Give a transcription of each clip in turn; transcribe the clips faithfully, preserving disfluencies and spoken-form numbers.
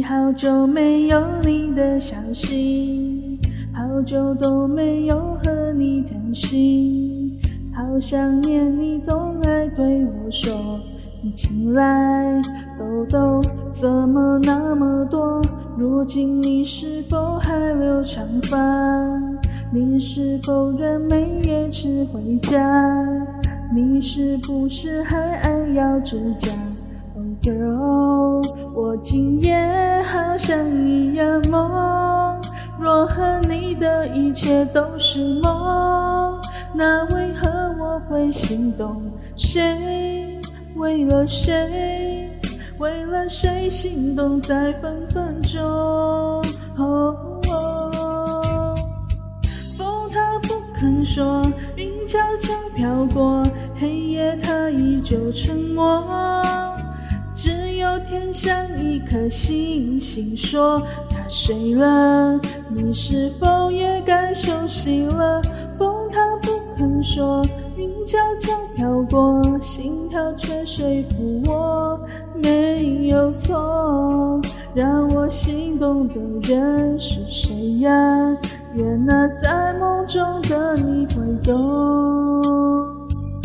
已好久没有你的消息，好久都没有和你谈心，好想念你总爱对我说，你近来痘痘怎么那么多，如今你是否还留长发，你是否仍每夜迟回家，你是不是还爱咬指甲。 Oh girl， 我今夜好像一样梦，若和你的一切都是梦，那为何我会心动？谁为了谁，为了谁心动在分分钟？哦哦，风它不肯说，云悄悄飘过，黑夜它依旧沉默。只有天上一颗星星说它睡了，你是否也该休息了？风它不肯说，云悄悄飘过，心跳却说服我没有错。让我心动的人是谁呀？愿那在梦中的你会懂。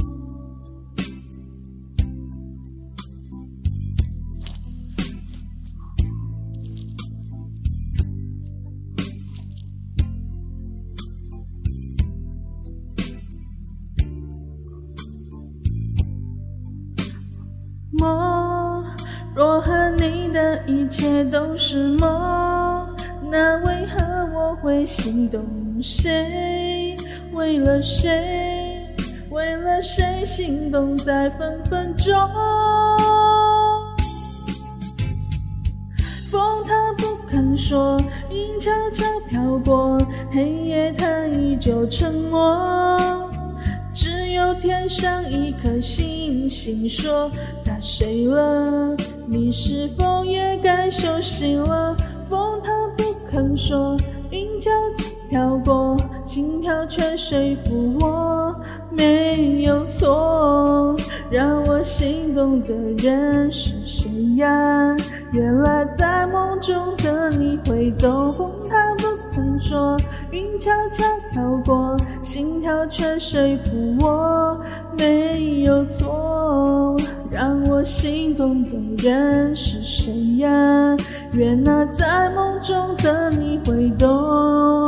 梦，若和你的一切都是梦，那为何我会心动？谁为了谁，为了谁心动在分分钟？风它不肯说，云悄悄飘过，黑夜它依旧沉默。只有天上一颗星星说它睡了，你是否也该休息了？风它不肯说，云悄悄飘过，心跳却说服我没有错。让我心动的人是谁呀？原来在梦中的你会懂。风它不肯说，云悄悄飘过，心跳却说服我没有错。让我心动的人是谁呀？愿那在梦中的你会懂。